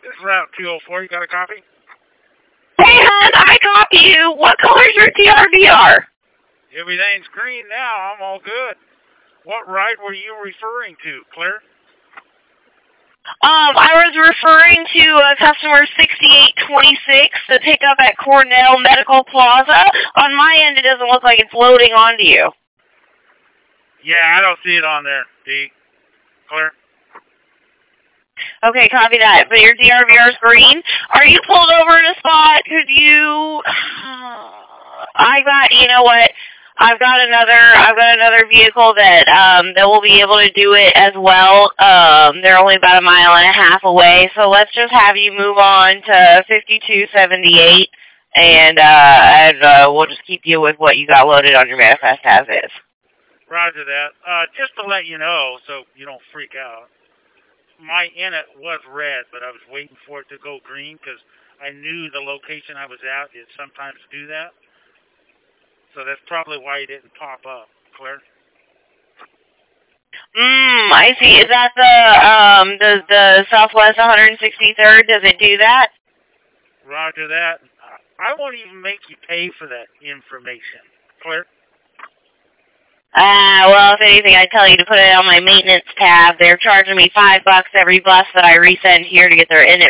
This is Route 204. You got a copy? Hey, hon, I copy you. What color's your TRVR? Everything's green now. I'm all good. What ride were you referring to, Claire? I was referring to customer 6826, the pickup at Cornell Medical Plaza. On my end, it doesn't look like it's loading onto you. Yeah, I don't see it on there, D. Claire? Okay, copy that. But your DRVR is green. Are you pulled over in a spot? Could you... you know what? I've got another vehicle that will be able to do it as well. They're only about 1.5 miles away, so let's just have you move on to 5278, and we'll just keep you with what you got loaded on your manifest as is. Roger that. Just to let you know, so you don't freak out, my init was red, but I was waiting for it to go green because I knew the location I was at is sometimes do that. So that's probably why it didn't pop up, Claire. I see. Is that the Southwest 163rd? Does it do that? Roger that. I won't even make you pay for that information, Claire. Well, if anything, I tell you to put it on my maintenance tab. They're charging me $5 every bus that I resend here to get their init